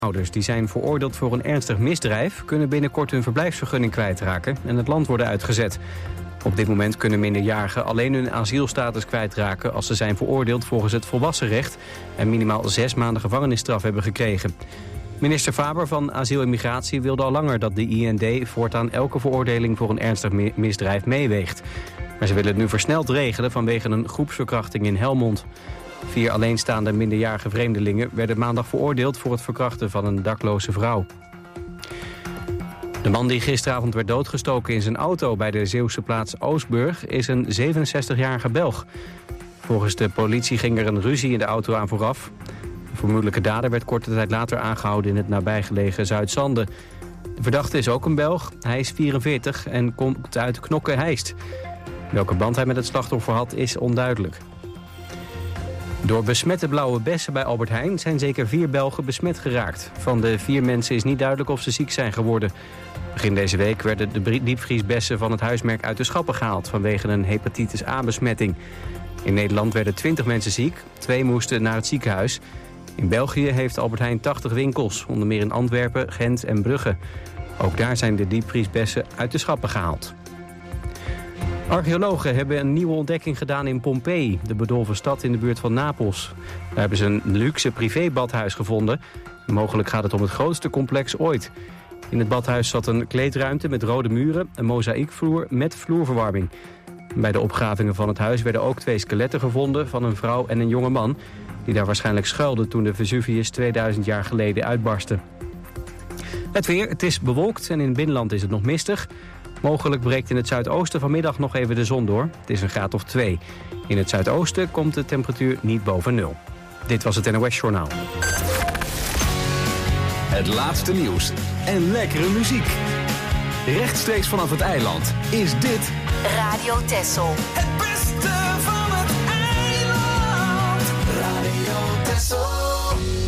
Ouders die zijn veroordeeld voor een ernstig misdrijf kunnen binnenkort hun verblijfsvergunning kwijtraken en het land worden uitgezet. Op dit moment kunnen minderjarigen alleen hun asielstatus kwijtraken als ze zijn veroordeeld volgens het volwassenrecht en minimaal 6 maanden gevangenisstraf hebben gekregen. Minister Faber van Asiel en Migratie wilde al langer dat de IND voortaan elke veroordeling voor een ernstig misdrijf meeweegt. Maar ze willen het nu versneld regelen vanwege een groepsverkrachting in Helmond. 4 alleenstaande minderjarige vreemdelingen werden maandag veroordeeld voor het verkrachten van een dakloze vrouw. De man die gisteravond werd doodgestoken in zijn auto bij de Zeeuwse plaats Oostburg is een 67-jarige Belg. Volgens de politie ging er een ruzie in de auto aan vooraf. De vermoedelijke dader werd korte tijd later aangehouden in het nabijgelegen Zuidzande. De verdachte is ook een Belg. Hij is 44 en komt uit Knokke-Heist. Welke band hij met het slachtoffer had is onduidelijk. Door besmette blauwe bessen bij Albert Heijn zijn zeker 4 Belgen besmet geraakt. Van de 4 mensen is niet duidelijk of ze ziek zijn geworden. Begin deze week werden de diepvriesbessen van het huismerk uit de schappen gehaald vanwege een hepatitis A-besmetting. In Nederland werden 20 mensen ziek, 2 moesten naar het ziekenhuis. In België heeft Albert Heijn 80 winkels, onder meer in Antwerpen, Gent en Brugge. Ook daar zijn de diepvriesbessen uit de schappen gehaald. Archeologen hebben een nieuwe ontdekking gedaan in Pompeii, de bedolven stad in de buurt van Napels. Daar hebben ze een luxe privébadhuis gevonden. Mogelijk gaat het om het grootste complex ooit. In het badhuis zat een kleedruimte met rode muren, een mozaïekvloer met vloerverwarming. Bij de opgravingen van het huis werden ook 2 skeletten gevonden van een vrouw en een jonge man, die daar waarschijnlijk schuilden toen de Vesuvius 2000 jaar geleden uitbarstte. Het weer, het is bewolkt en in het binnenland is het nog mistig. Mogelijk breekt in het zuidoosten vanmiddag nog even de zon door. Het is een graad of 2. In het zuidoosten komt de temperatuur niet boven 0. Dit was het NOS Journaal. Het laatste nieuws en lekkere muziek. Rechtstreeks vanaf het eiland is dit Radio Texel. Het beste van het eiland. Radio Texel.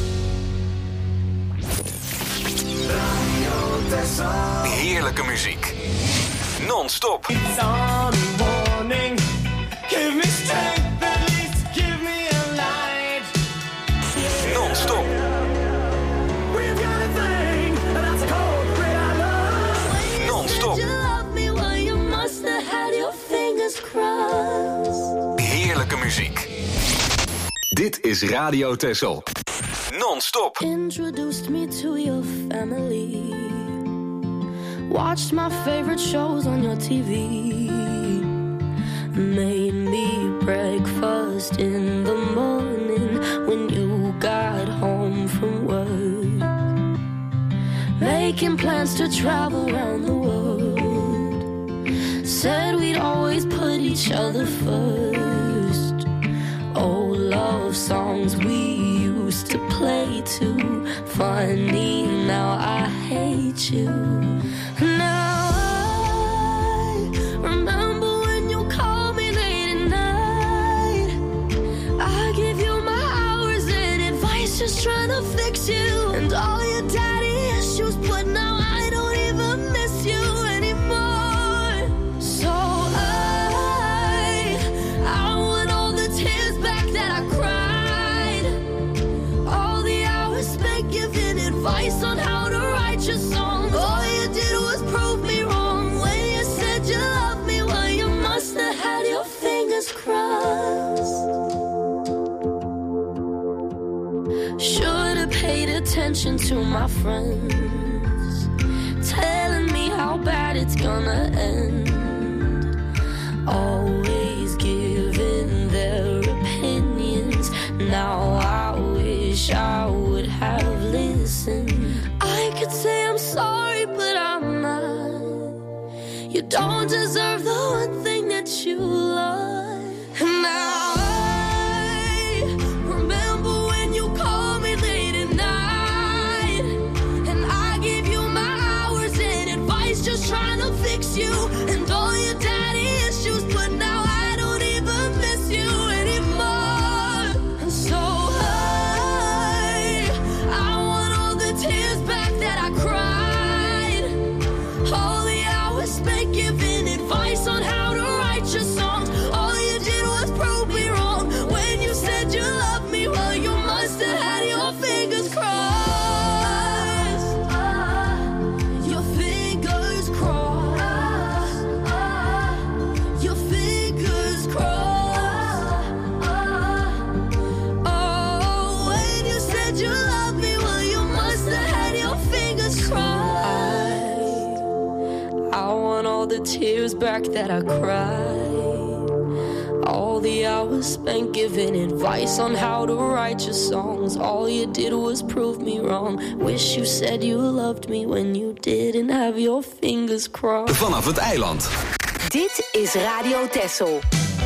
Radio Texel. heerlijke muziek. Non-stop. It's on warning. Give me strength, at least give me a light. Non-stop. We've got a thing, and that's called great love. Non-stop. You love me while you must have had your fingers crossed. Heerlijke muziek. Dit is Radio Texel. Non-stop. Introduced me to your family. Watched my favorite shows on your TV. Made me breakfast in the morning when you got home from work. Making plans to travel around the world. Said we'd always put each other first. Old love songs we used to play too. Funny, now I hate you. Now I remember when you called me late at night. I give you my hours and advice, just trying to fix you. And all your daddy issues, but now I don't even miss you anymore. So I want all the tears back that I cried. All the hours spent giving advice on how to write your songs. All you did was prove me wrong when you said you loved me. Well, you must have had your fingers crossed. Should have paid attention to my friends, telling me how bad it's gonna end. Always giving their opinions. Now I wish I would have listened. I could say I'm sorry, but I'm not. You don't deserve the one thing that you love. And now I remember when you called me late at night. And I gave you my hours and advice, just trying to fix you. And all your daddy issues, but now I don't even miss you anymore. And so I want all the tears back that I cried. All the hours spent giving advice on how to write your songs. All you did was prove me tears back that I cried. All the hours spent giving advice on how to write your songs. All you did was prove me wrong. Wish you said you loved me when you didn't have your fingers crossed. Vanaf het eiland. Dit is Radio Texel.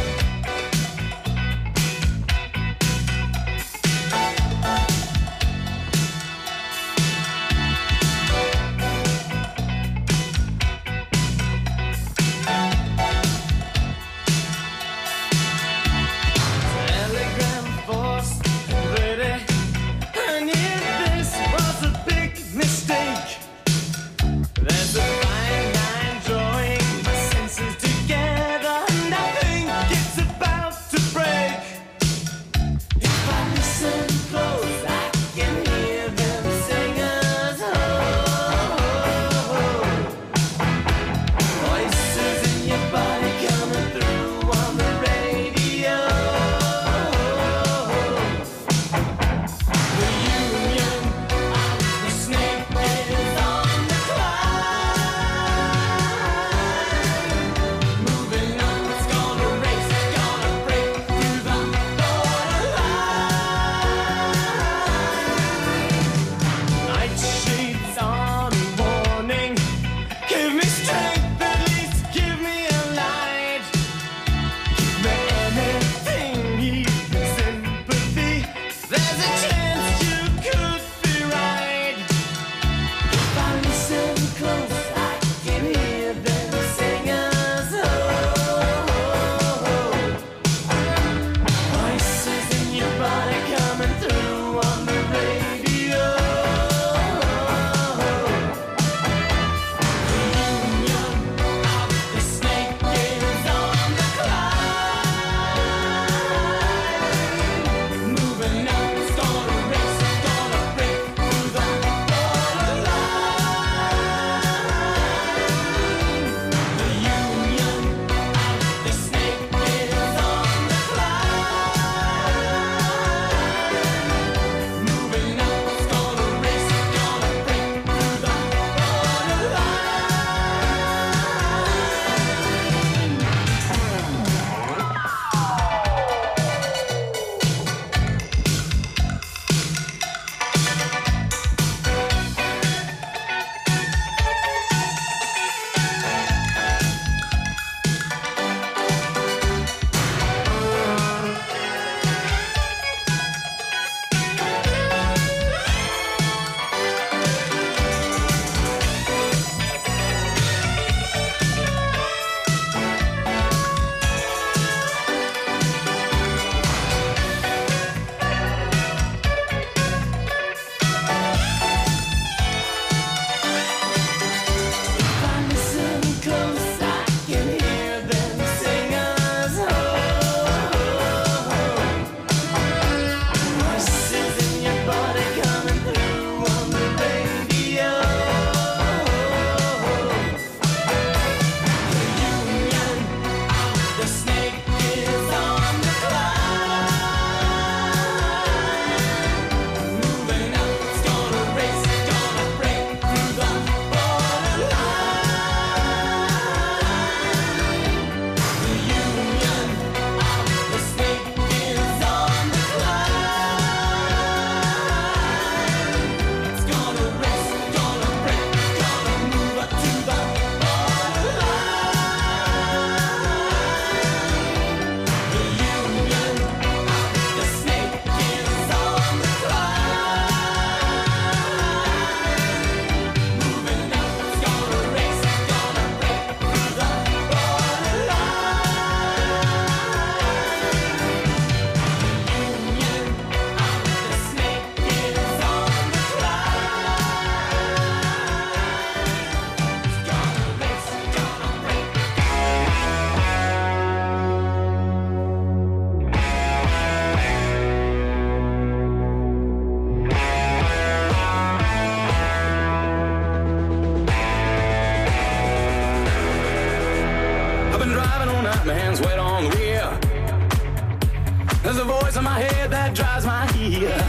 There's a voice in my head that drives my ear.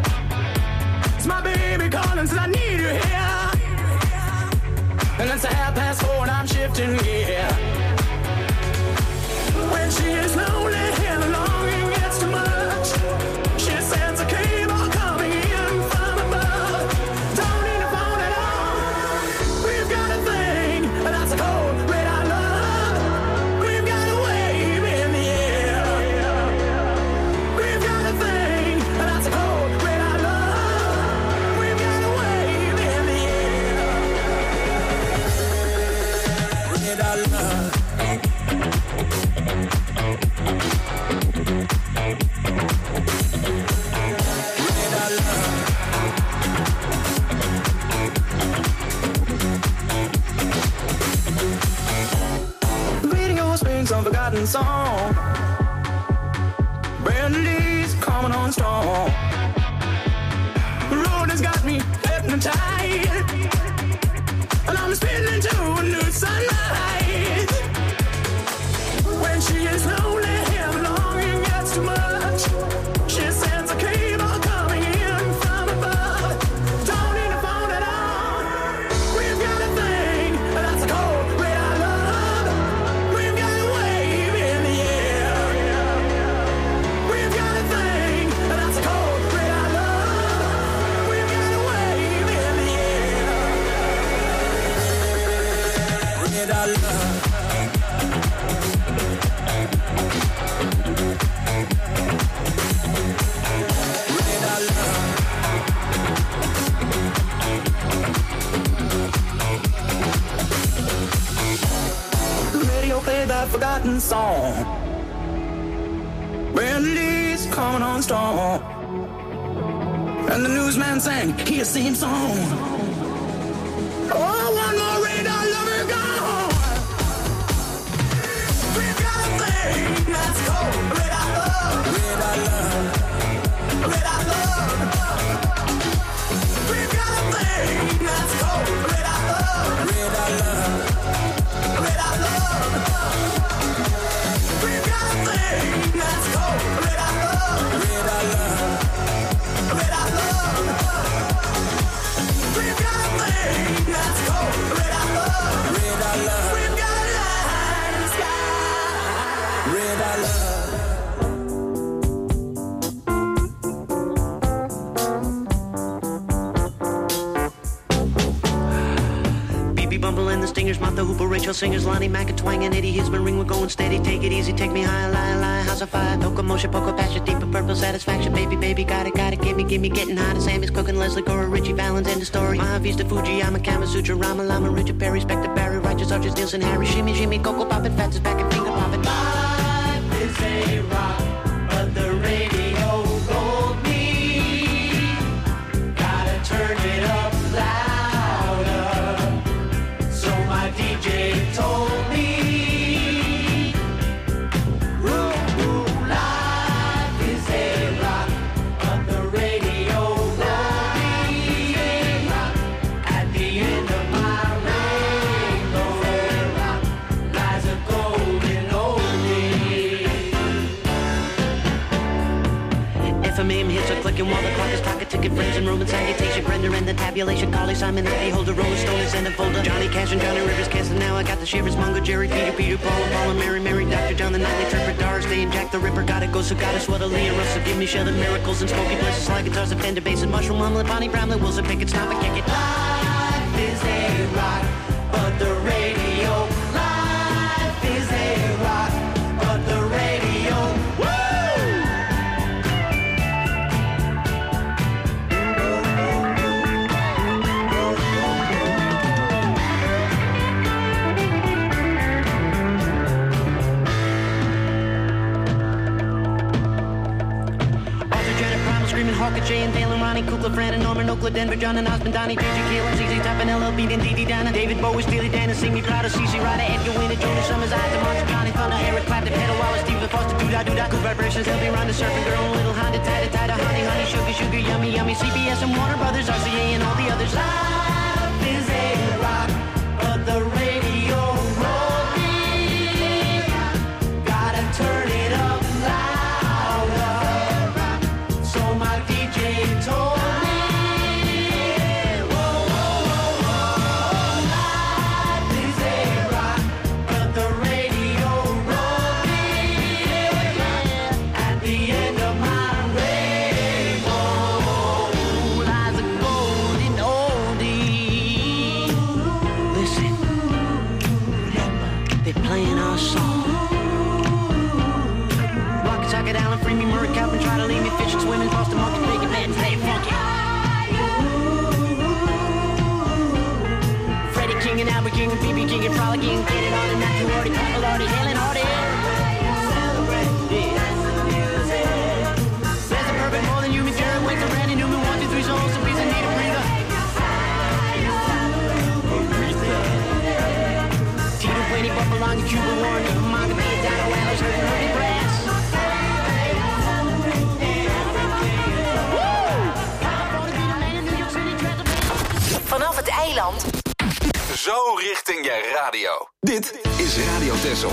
It's my baby calling, says I need you here. And it's 4:30 and I'm shifting gear. forgotten song. Brandy's coming on strong. The road has got me hypnotized, and I'm spinning to a new sunrise. When she is lonely and longing gets too much, she sends a cable coming in from above. Don't need a phone at all. We've got a thing that's cold, red I love. We've got a wave in the air. We've got a thing that's cold, red I love. We've got a wave in the air. Red I love. That forgotten song. Brandy's coming on strong, and the newsman sang his same song. Oh, one more radar lover gone. We've got a thing that's cold. Red I love. Red I love. Red I love. We've got a thing that's cold. Red I love. Red I love. Red I love. We've got a thing that's cold. Red I love. Red I love. Red I love. We've got a thing that's cold. Red I love. Red I love. We've got a light in the sky. Red I love. Bumble and the Stingers, Martha Hooper, Rachel Singers, Lonnie Mac, and Twang and Eddie Hisman, ring, we're going steady, take it easy, take me high, lie, house of fire, locomotion, poker, passion, deep and purple satisfaction, baby, got it, give me, getting hot, Sammy's cooking, Leslie Cora, Richie Valens, end of story, Mahavista, Fujiyama, Kama Sutra, Rama Lama, Richard Perry, Spectre Barry, Righteous Arches, Nielsen, Harry, Shimmy, Coco Poppin', Fats is back and finger poppin'. Life is a rock, but the radio rolled me, gotta turn it up loud. DJ told me, life is a rock, but the radio rolled me. At the end of my rainbow lies a golden oldie. FMAM hits are clicking while the clock is pocket ticket friends and Roman salutation, Brenda and the tabulation, Carly Simon, the holder, Rolling Stone is in the folder, Johnny Cash and Johnny Rivers casting now. I got the shivers, Mungo, Jerry, Peter, Paul, and Mary, Dr. John, the Nightly Tripper, Doris Day and Jack the Ripper, gotta go, so gotta sweat a Lee and Russell, give me Sheldon, miracles and smoky places like guitars and Fender bass and mushroom omelet, Bonnie Bramlett, Wilson Pickett, stop and kick it. Life is a rock, but the radio. Life is a rock, but the radio. Woo! Hawker, Jay and Dale and Ronnie, Kukla, Fran and Norman, Oakland, Denver, John and Osmond, Donnie, JJ, Caleb, ZZ Top and LLB, and Dee Donna, David Bowie, Steely Dan, and Sing Me Proud of CC Ryder, Edgar Winter, Jonas Summers, Isaac, Monster, Johnny Thunder, Eric Clapton, Pedal Wallace, Stephen Foster, Doo-Dah, Cool Vibrations, LB, Ronda, Surfing Girl, Little Honda, Tata, Honey, Sugar, Yummy, CBS and Warner Brothers, RCA and all the others. Life is a rock, but the radio rolled me. Gotta turn it up louder. So my DJ told me, life is a rock, but the radio rolled me. At the end of my rainbow lies a golden oldie. Listen, they're playing our song. Rock it, sock it, Allen, free me, Murray, Calvin, try to leave me fishing, swimming, Boston, monkey, bacon, man, stay funky. Freddie King and Albert King and BB King and Frolicking, get it on and Matthew Hardy, Papa Lardy, Helen Hardy. Celebrate this. There's a perfect more than you, Miss Jared Wicks and Randy Newman, 1, 2, 3 songs, some piece of need a breather. Tito Winnie, Buffalo, Cuba, Warren, Manga, Dino, eiland. Zo richting je radio. Dit is Radio Texel.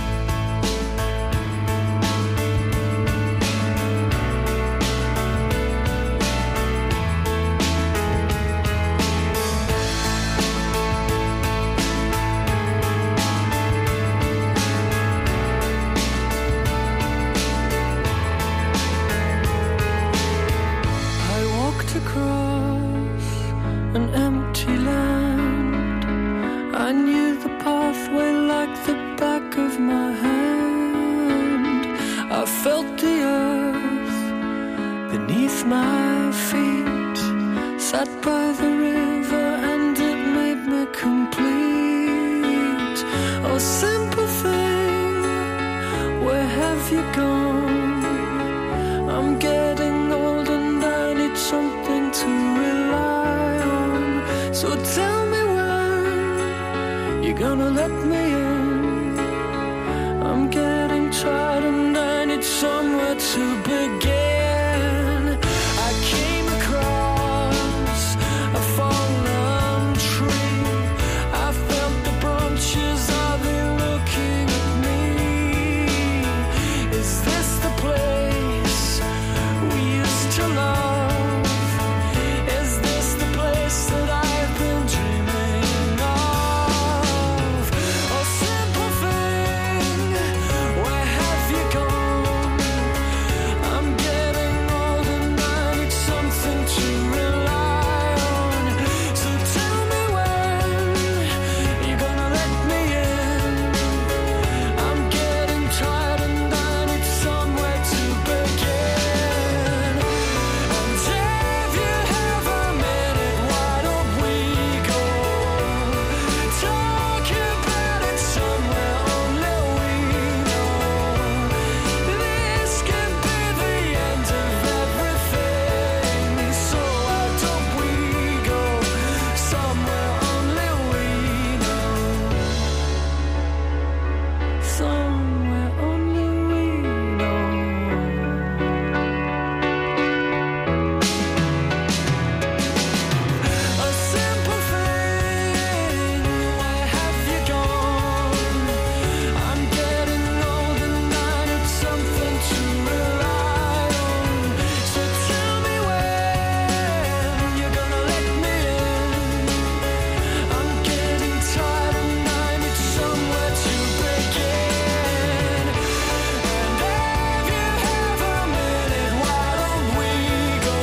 Across an empty land, I knew the pathway like the back of my hand. I felt the earth beneath my feet, sat by the river and it made me complete. Oh, simple thing, where have you gone? I'm getting old and I need something to rely on. So tell me when you're gonna let me in. I'm getting tired and I need somewhere to begin. I came across a fallen tree. I felt the branches of it looking at me. Is this the place we used to love? Is this the place that I've been dreaming of? Oh, simple thing, where have you gone? I'm getting old and I need something to rely on. So tell me when you're gonna let me in. I'm getting tired and I need somewhere to begin. And if you have a minute, why don't we go talk about it somewhere only we know? This could be the end of everything. So why don't we go somewhere only we know? Somewhere only we know. A simple thing, where have you gone? I'm getting old and I need something to rely on. So tell me when you're gonna let me in. I'm getting tired and I need somewhere to begin. And if you have a minute, why don't we go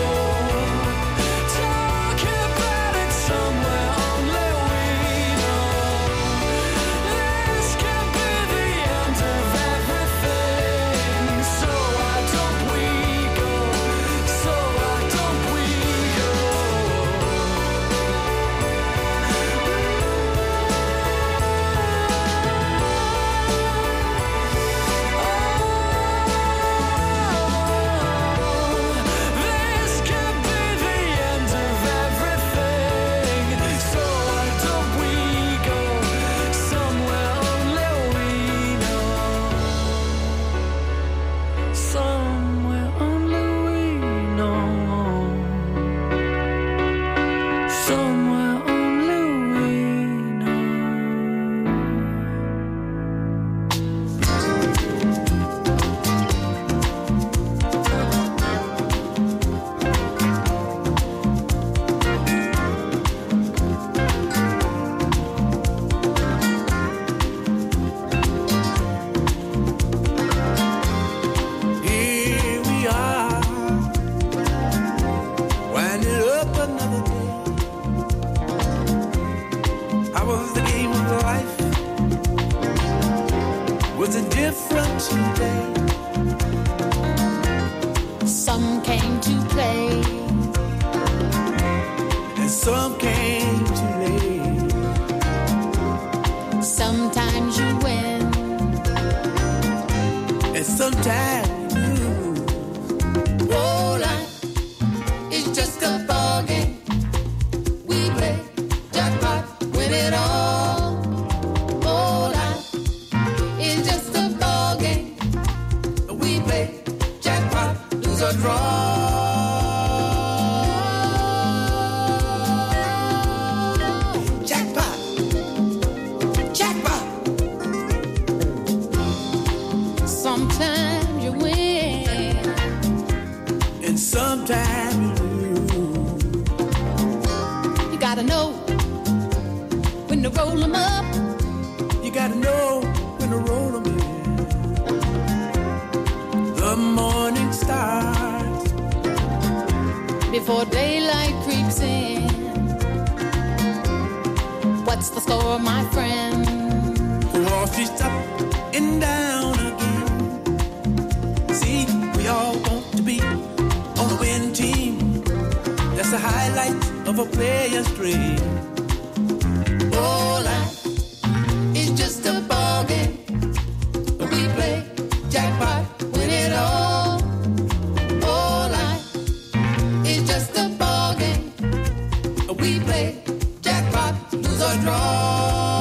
talk about it somewhere only we know? This could be the end of everything. So why don't we go? So why don't we go? This could be the end of everything. So why don't we go somewhere only we know? Somewhere only we know. Somewhere only we know. Here we are, winding up another day. How was the game of life? Was it different today? Some came to play, And some came too late. sometimes you win, And sometimes you lose. oh, life is just a ball game. We play jackpot, win it all. Oh, life is just a ball game. We play jackpot, lose or draw. gotta know when to roll them up. You gotta know when to roll them in. The morning starts before daylight creeps in. What's the score, my friend? Wall Street's up and down again. See, we all want to be on the winning team. That's the highlight of a player's dream. All life is just a ball game. We play jackpot, win it all. All life is just a ball game. We play jackpot, lose or draw.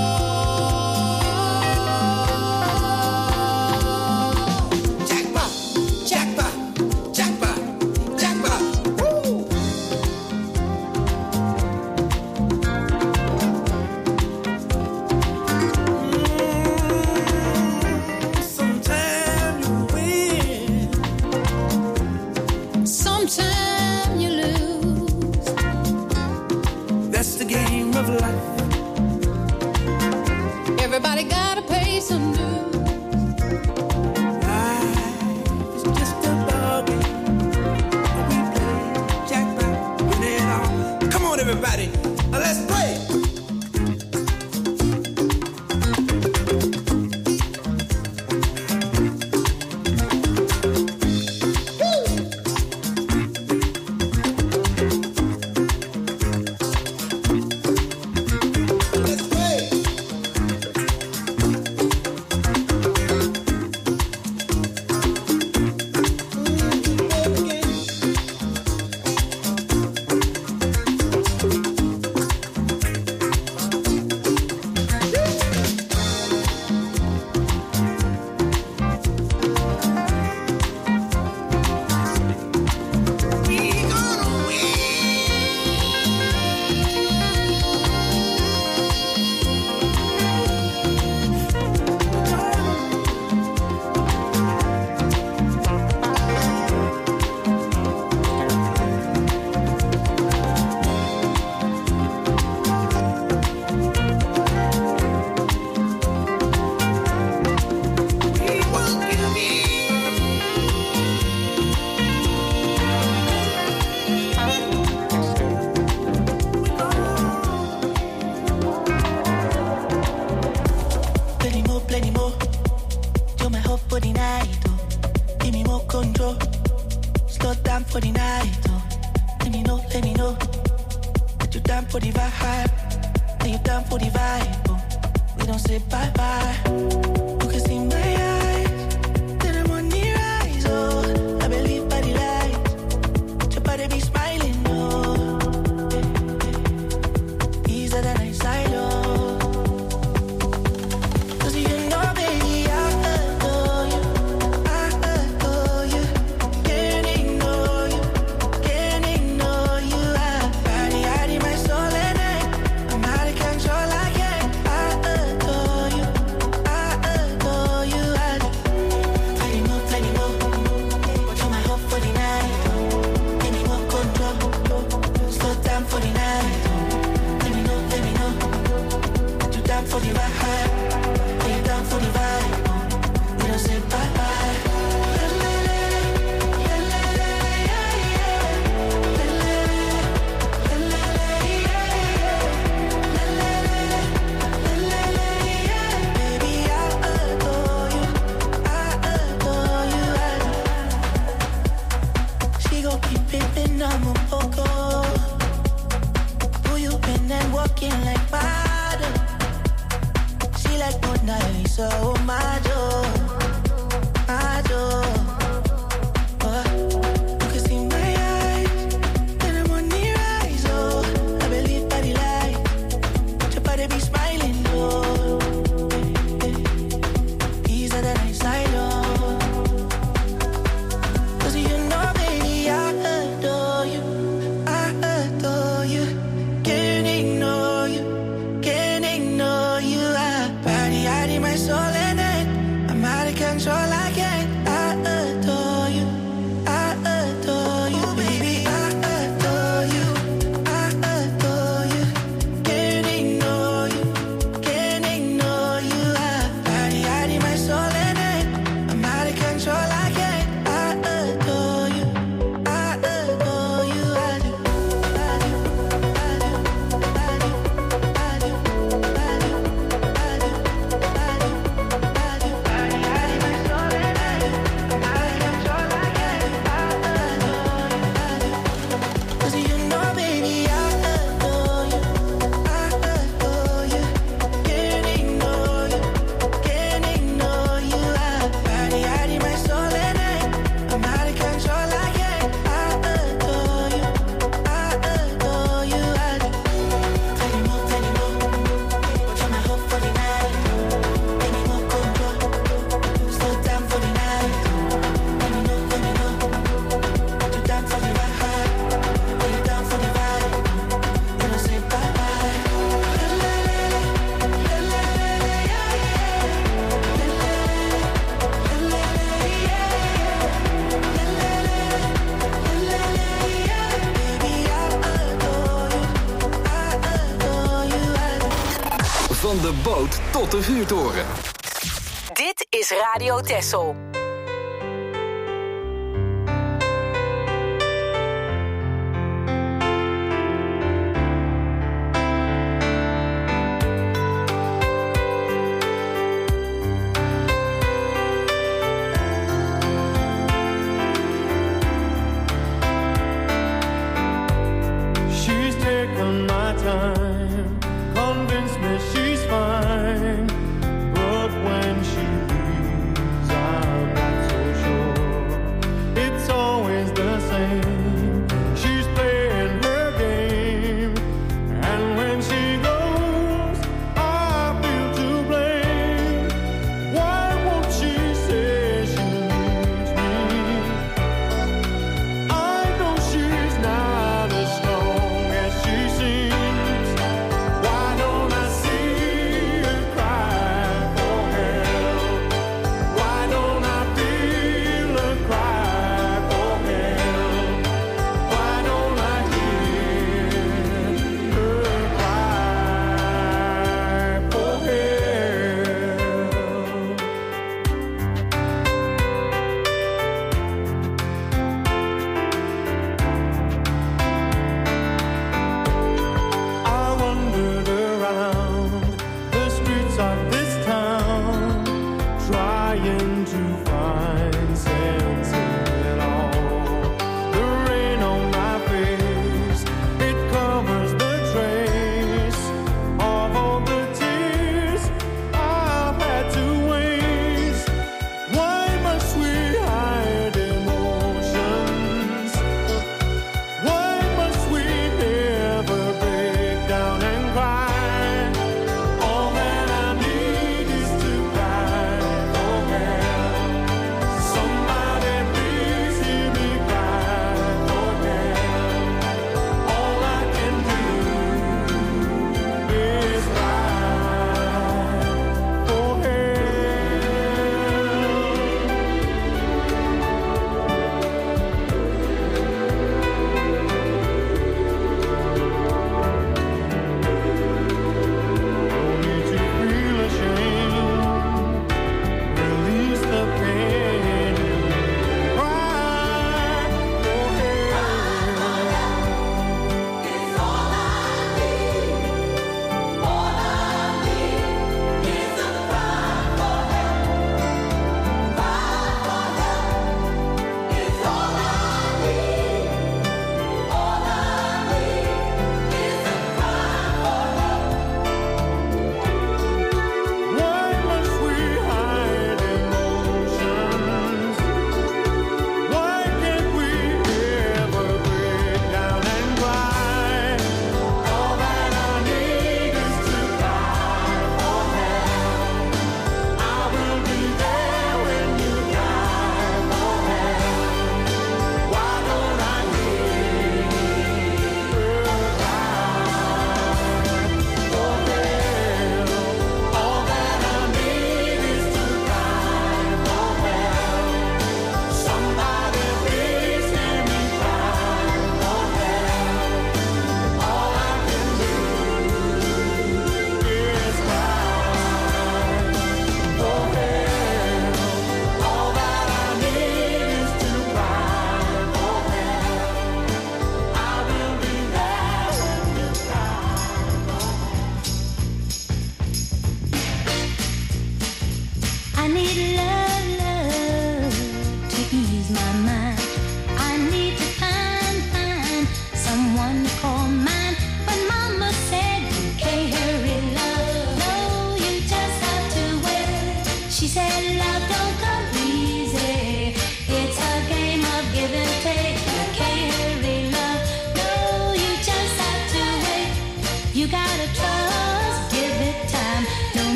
Everybody gotta pay some dues. Life is just a ball game. We play jackpot, win it all. Come on, everybody, let's play. Can't ignore you. I body, my soul. Van de boot tot de vuurtoren. Dit is Radio Texel.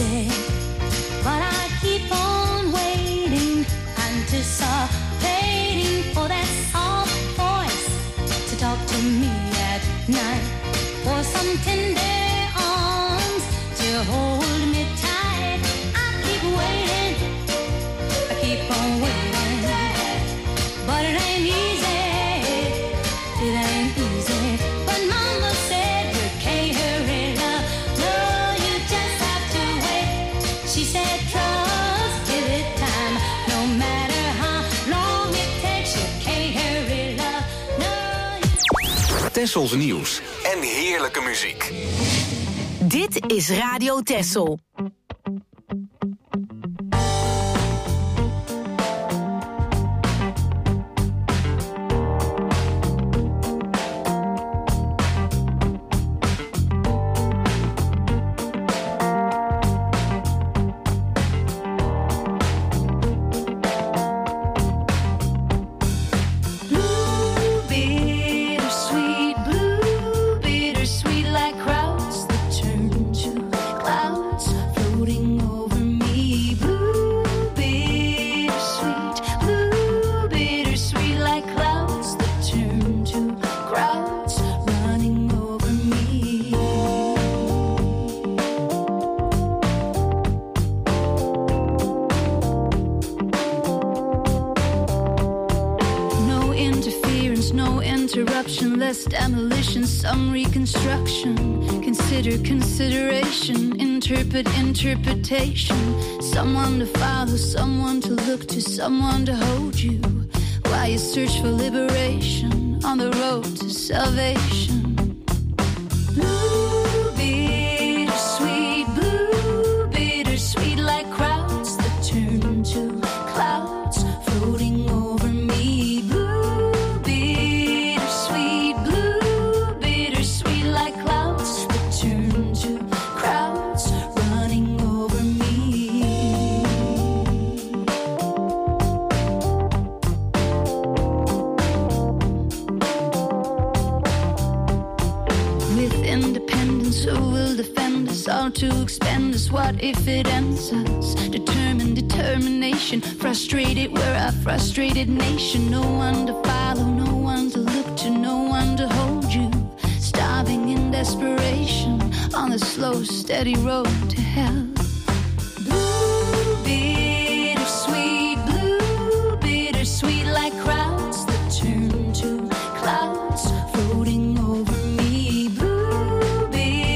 easy, but I keep on waiting, anticipating for that soft voice to talk to me at night, for some tender arms to hold me tight. I keep waiting, I keep on waiting, but it ain't easy, it ain't easy. But Mama said you can't hurry love, no, you just have to wait. She said trust, give it time, no matter how long it takes, you can't hurry love, no. Tessels nieuws en heerlijke muziek. Dit is Radio Tessel. Blue, bittersweet like crowds that turn to clouds floating over me. Blue, bittersweet like clouds that turn to crowds running over me. No interference, no interruption, less demolition, some reconstruction. Consider consideration, interpret interpretation. Someone to follow, someone to look to, someone to hold you while you search for liberation on the road to salvation. Blue, bittersweet like crowds that turn to clouds floating over me. Blue, bittersweet like clouds that turn to crowds running over me. With independence, who will defend us? All to expend us, what if it ends us? Determined determination, frustrated, we're a frustrated nation. No one to follow, no one to look to, no one to hold you. Starving in desperation on the slow, steady road to hell. Blue, bittersweet like crowds that turn to clouds floating over me. Blue,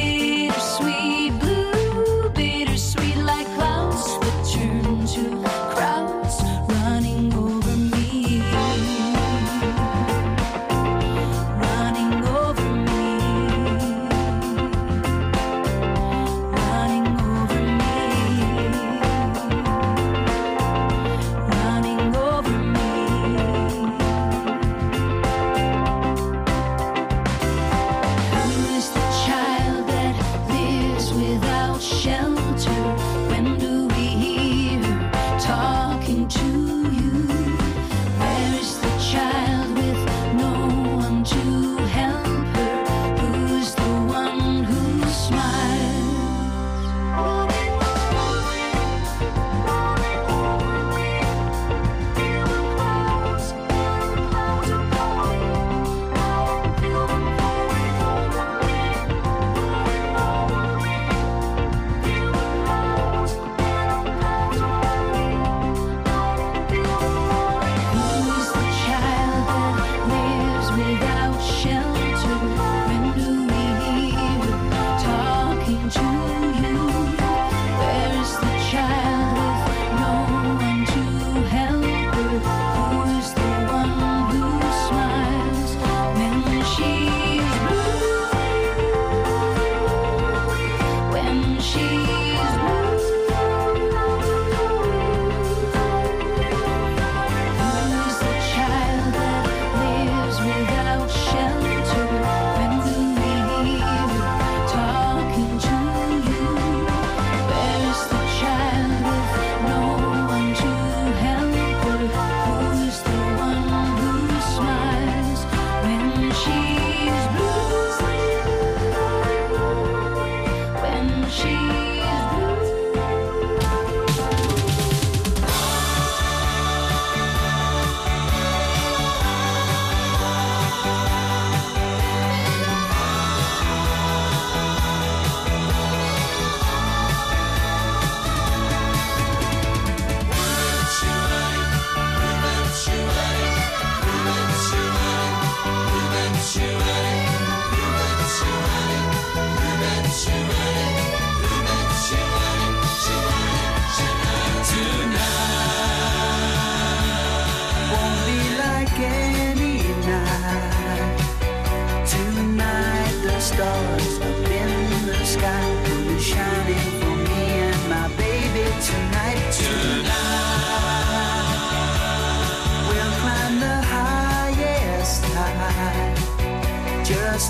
bittersweet like clouds that turn to crowds running over me. Running over me. Running over me.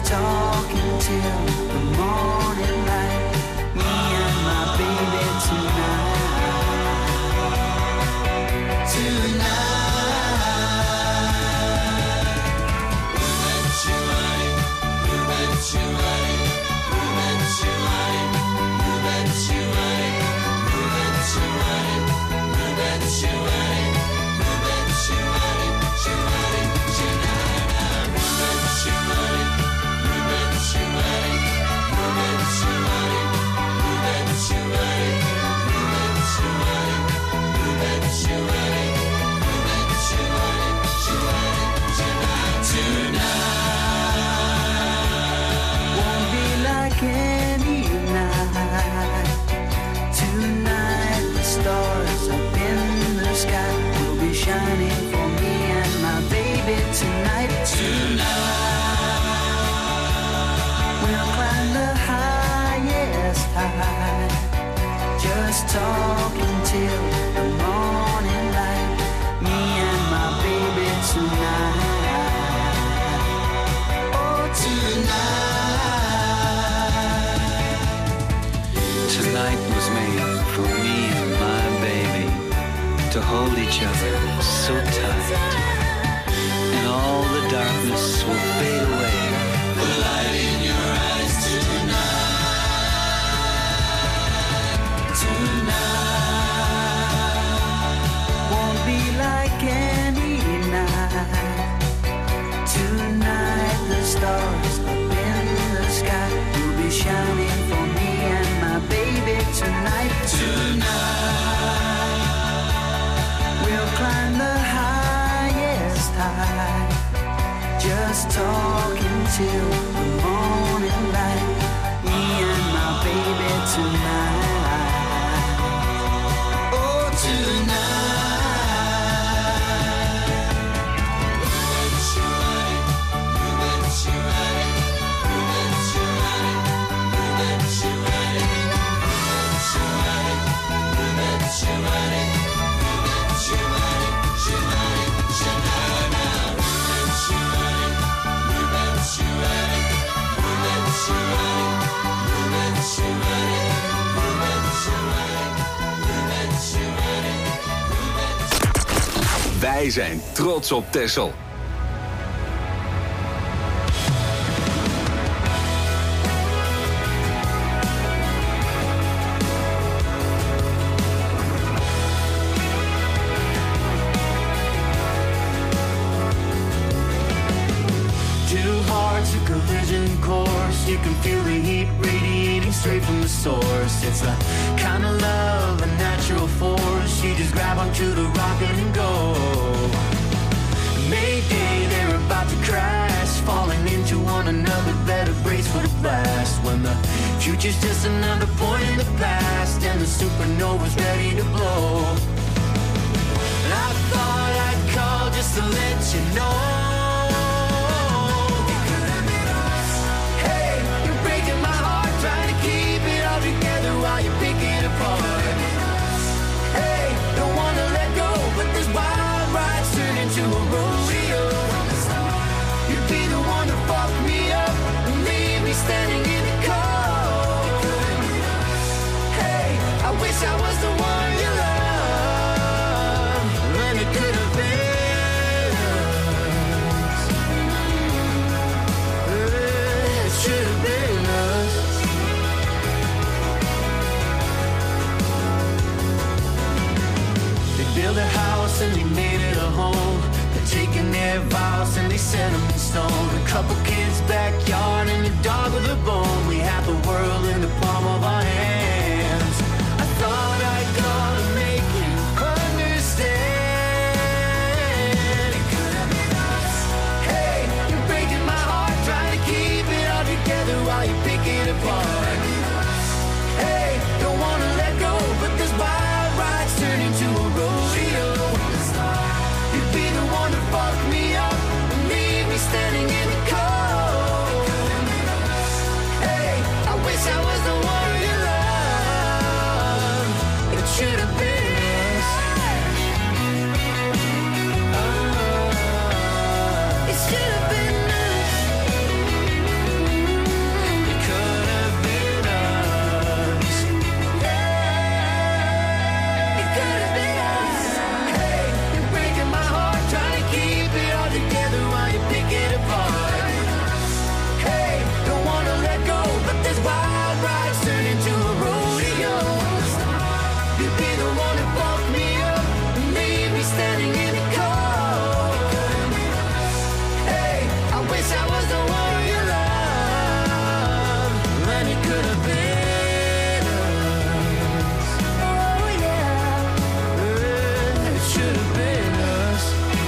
talking till the morning light. Me and my baby tonight. Tonight. Talking till the morning light. Me and my baby tonight. Oh, tonight. Tonight was made for me and my baby to hold each other so tight. And all the darkness will fade away. The light in your eyes tonight. Won't be like any night. Tonight the stars up in the sky will be shining for me and my baby tonight. Tonight we'll climb the highest high. Just talking till the morning light. Me and my baby tonight. Wij zijn trots op Texel. Two hearts, a collision course. You can feel the heat radiating straight from the source. It's the kind of love, a natural force. You just grab onto the rocket and go. Mayday, they're about to crash, falling into one another, better brace for the blast. When the future's just another point in the past, and the supernova's ready to blow. And I thought I'd call just to let you know. You could have been us. Hey, you're breaking my heart, trying to keep it all together while you pick it apart. Hey, don't wanna let go, but this wild ride's turned into a rodeo. You'd be the one to fuck me up and leave me standing in the cold. Hey, I wish I was the one you love, and it could have been us. It should have been us. They built a house and they made it a home. They're taking their vows and they set them in stone. A couple kids' backyard and a dog with a bone. We have the world in the palm of our hands. I thought I'd call to make you understand. It could have been us. Hey, you're breaking my heart, trying to keep it all together while you pick it apart. Hey, don't wanna let go, but this wild ride's turned into a rodeo. You'd be the one to fuck me up and leave me standing in the cold. Hey, You'd be the one to fuck me up and leave me standing in the cold. Hey, I wish I was the one you love, and it could have been us. Oh yeah, it should have been us.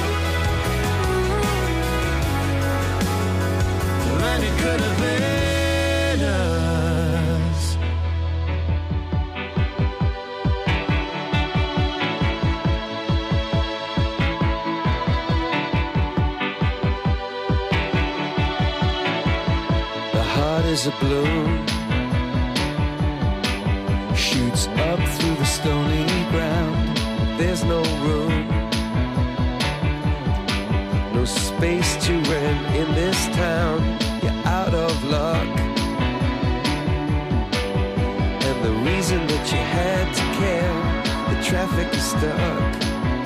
And it could have been us. The heart is a balloon, shoots up through the stony ground. There's no room, no space to rent in this town. You're out of luck, and the reason that you had to care, the traffic is stuck,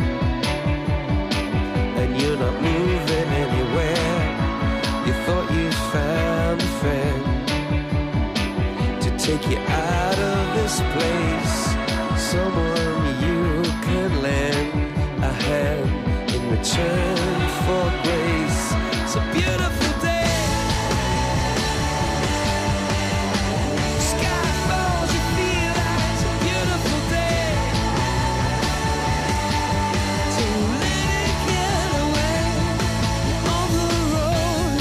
and you're not moving anywhere. You thought you found a friend to take you out of this place, someone you could lend a hand in return for grace. It's a beautiful day. Sky falls, you feel that it's a beautiful day. So let it get away on the road.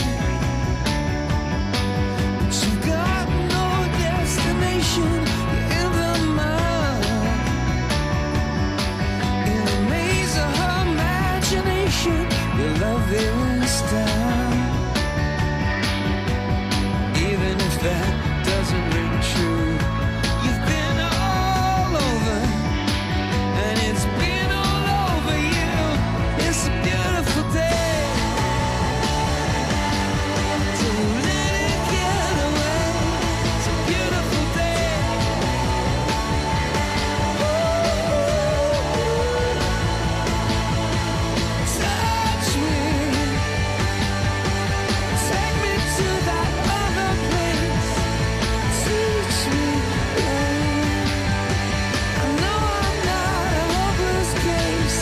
But you've got no destination. You're in the mud, in the maze of her imagination. Your love is down, even if that doesn't ring true. You've been all over, and it's been all over you. It's a beautiful day. So let it get away. It's a beautiful day. Touch me, take me to that other place. Teach me, babe. I know I'm not a hopeless case.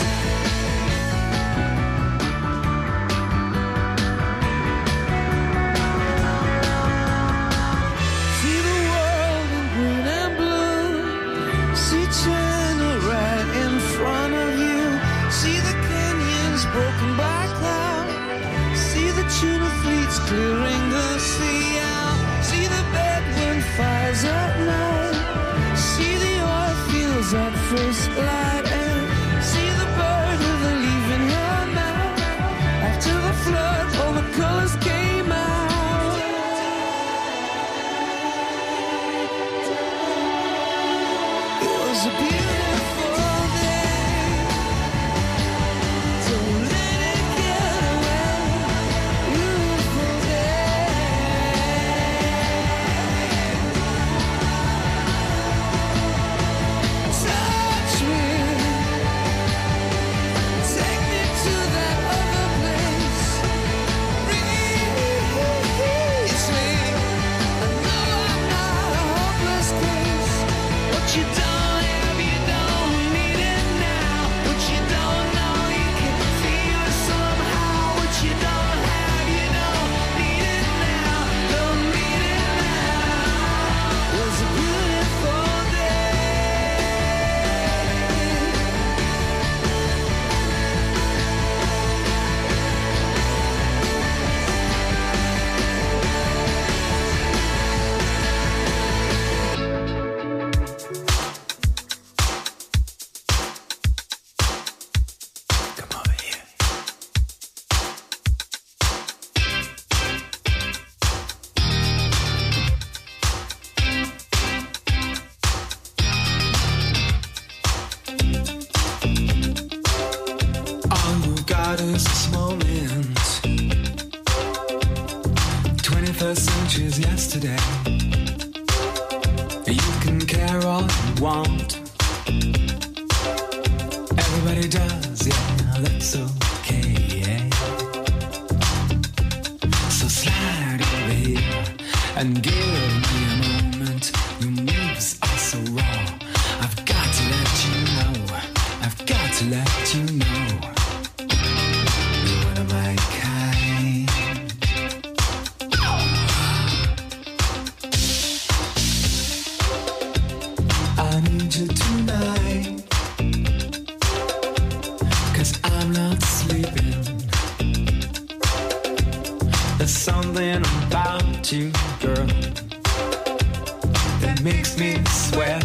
See the world in green and blue. See China right in front of you. See the canyons broken by cloud. See the tuna fleets clearing the sea out. See the bedroom fires at night. See the oil fields at first light. And see the bird with a leaf in her mouth. After the flood, all the colors came out. It was a beautiful day. So let it get away. Beautiful day. Touch me, take me to that other place. Reach me. I know I'm not a hopeless case. What you don't have, you don't need it now. What you don't know, you can feel it somehow. What you don't have, you don't need it now. Don't need it now. It was a beautiful day. Come over here. All you've got is this moment. 21st century's yesterday. You can care all you want. Everybody does, yeah, that's okay, yeah. So slide over here and give me a moment. Your moves are so raw, I've got to let to let you know you're one of my kind. I need you tonight, 'cause I'm not sleeping. There's something about you, girl, that makes me sweat.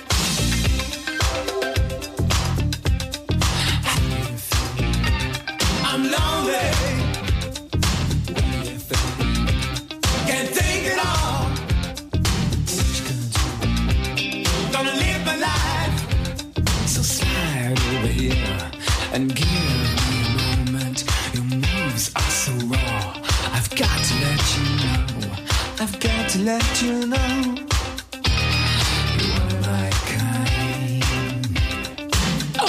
I'm lonely. What do you think? Can't think it all. What you gonna do? Gonna live my life. So slide over here and give me a moment. Your moves are so raw. I've got to let you know. I've got to let you know. You are my kind. Oh.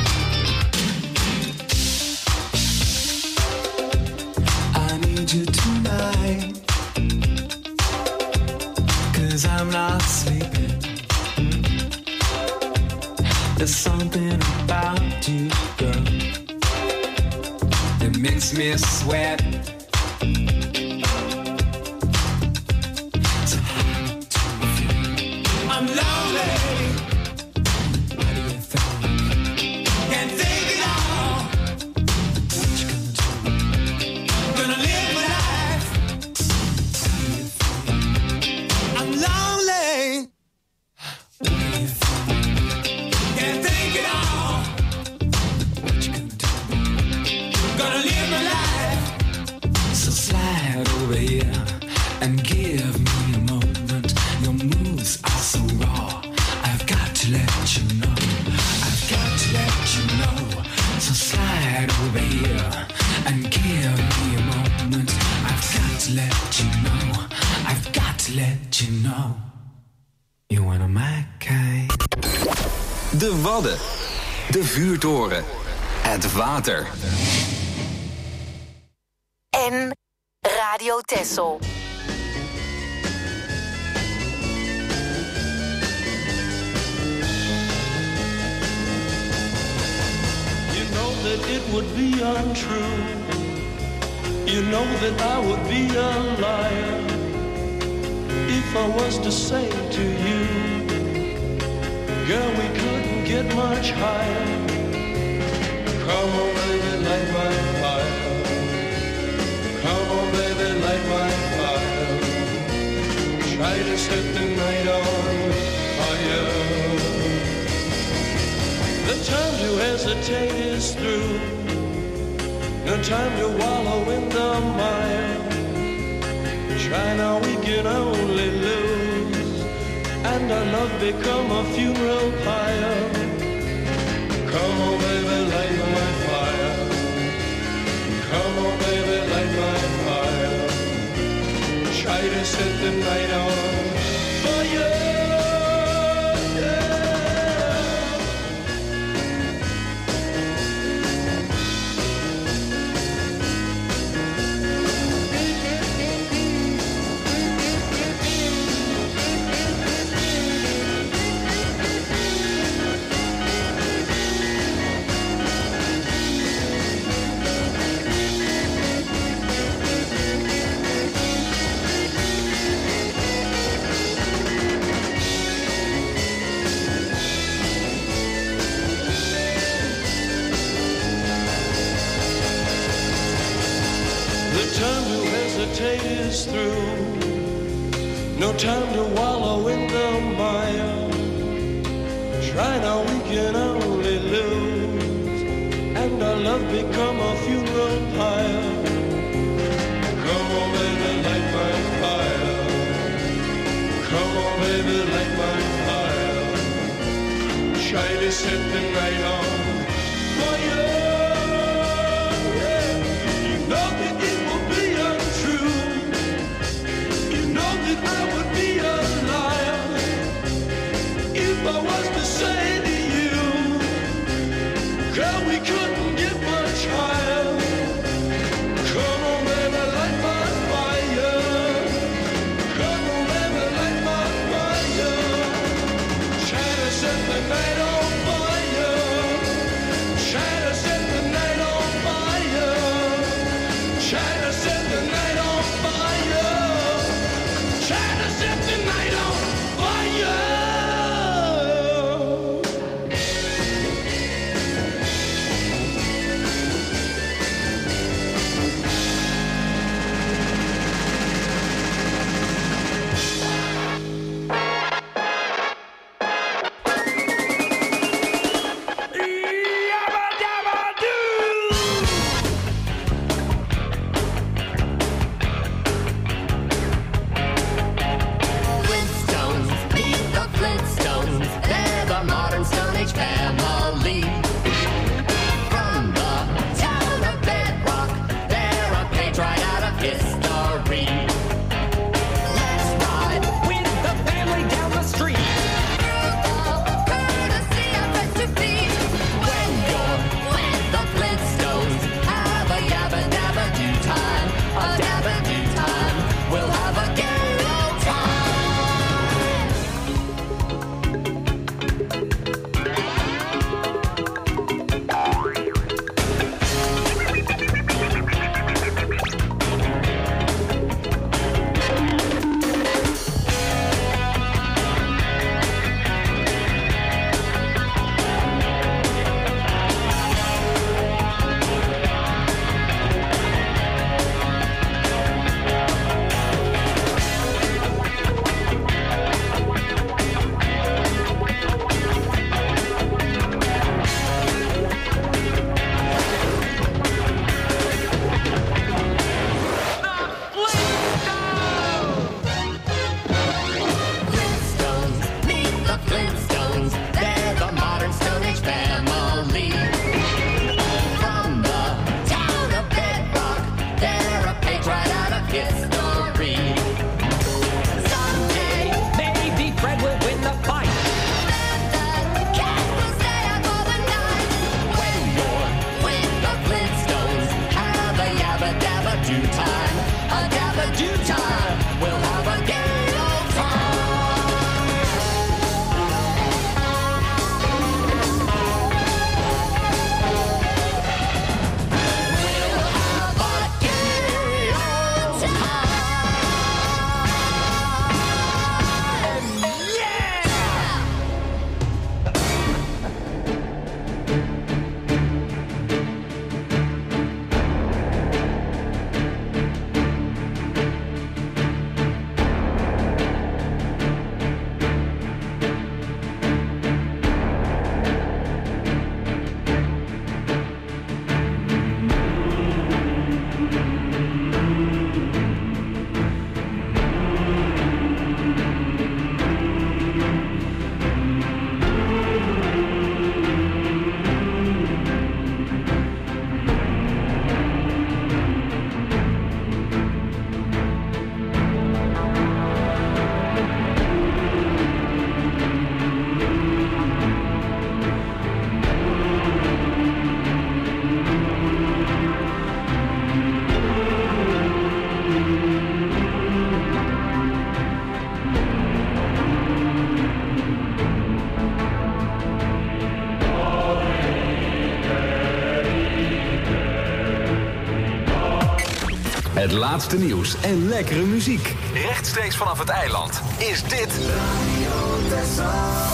I need you tonight, 'cause I'm not sleeping. There's something about you, girl, that makes me sweat. So how do you feel? I'm lonely. What do you think? Can't think it all. What you gonna do? Gonna live my life. How do you feel? I'm lonely. What do you think? Can't think it all. What you gonna do? Gonna live my life. So slide over here and give me a moment. Your moves are so raw. I've got to let you know. I've got to let you know. So slide over here and give me a moment. I've got to let you know. I've got to let you know. You're one of my kind. De Wadden. De Vuurtoren. Het water. En Radio Texel. You know that it would be untrue. You know that I would be a liar if I was to say to you, girl, we couldn't get much higher. Come on, baby, light my fire. Come on, baby, light my fire. Try to set the night on fire. The time to hesitate is through. No time to wallow in the mire. Try now, we can only lose, and our love become a funeral pyre. Come on, baby, light my fire. Come on, baby, light my fire. Try to set the night on fire. Is through. No time to wallow in the mire. Try now, we can only lose, and our love become a funeral pyre. Come on, baby, light my fire. Come on, baby, light my fire. Try to set the night on fire. I would be a liar if I was to say to you, girl, we couldn't get much higher. Come on, baby, light my fire. Come on, baby, light my fire. Try to set the night on fire. Het laatste nieuws en lekkere muziek. Rechtstreeks vanaf het eiland is dit Radio Texel.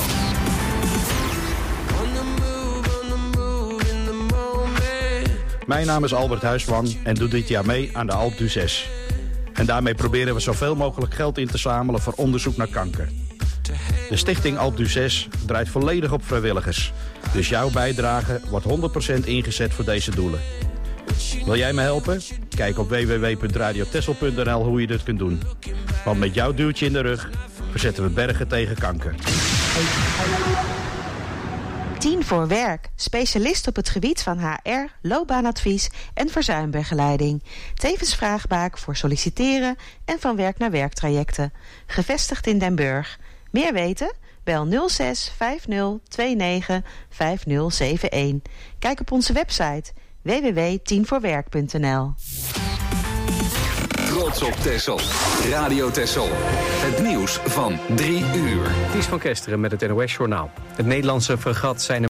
Mijn naam is Albert Huisman en doe dit jaar mee aan de Alpe d'Huez. En daarmee proberen we zoveel mogelijk geld in te zamelen voor onderzoek naar kanker. De stichting Alpe d'Huez draait volledig op vrijwilligers. Dus jouw bijdrage wordt 100% ingezet voor deze doelen. Wil jij me helpen? Kijk op www.radiotessel.nl hoe je dit kunt doen. Want met jouw duwtje in de rug verzetten we bergen tegen kanker. 10 voor werk. Specialist op het gebied van HR, loopbaanadvies en verzuimbegeleiding. Tevens vraagbaak voor solliciteren en van werk naar werktrajecten. Gevestigd in Den Burg. Meer weten? Bel 06 50 29 5071. Kijk op onze website www.10voorwerk.nl. Trots op Texel. Radio Texel. Het nieuws van 3 uur. Ties van Kesteren met het NOS-journaal. Het Nederlandse fregat zijn